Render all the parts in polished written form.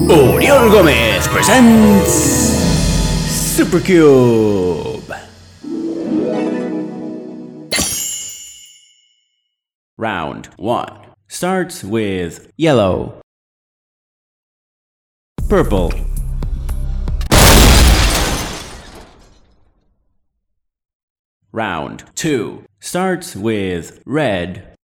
Oriol Gomez presents Supercube. Round 1 starts with yellow, purple, round 2 starts with red,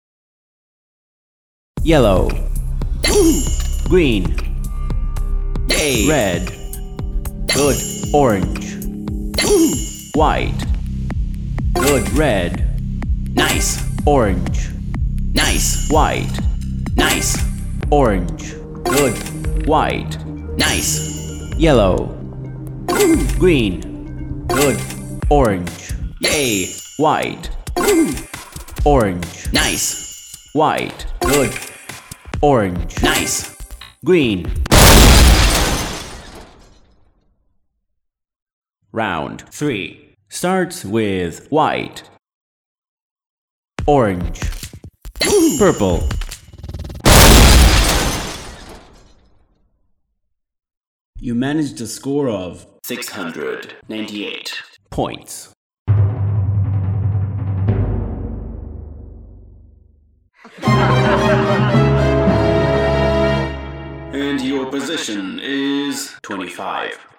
yellow, green, yay, red, good, orange, white, good, red, nice, orange, nice, white, nice, orange, good, white, nice, yellow, green, good, orange, yay, white, orange, nice, white, good, orange, nice, green. Round 3 starts with white, orange, purple. You managed a score of 698 points. And your position is 25.